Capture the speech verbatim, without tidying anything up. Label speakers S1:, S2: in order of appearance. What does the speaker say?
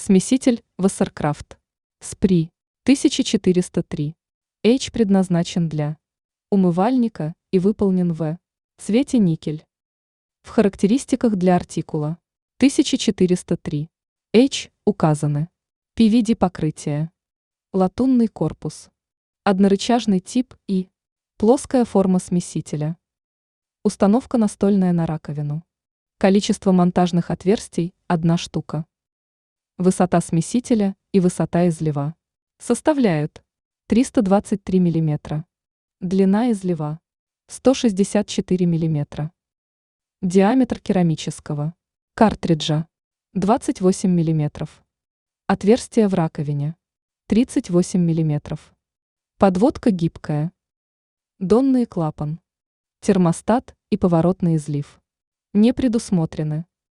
S1: Смеситель Вассеркрафт. СПРИ тысяча четыреста три. H предназначен для умывальника и выполнен в цвете никель. В характеристиках для артикула тысяча четыреста три. H указаны: пи ви ди покрытие, латунный корпус, однорычажный тип и плоская форма смесителя. Установка настольная на раковину. Количество монтажных отверстий – одна штука. Высота смесителя и высота излива составляют триста двадцать три миллиметра. Длина излива – сто шестьдесят четыре миллиметра. Диаметр керамического картриджа – двадцать восемь миллиметров. Отверстие в раковине – тридцать восемь миллиметров. Подводка гибкая. Донный клапан, термостат и поворотный излив не предусмотрены.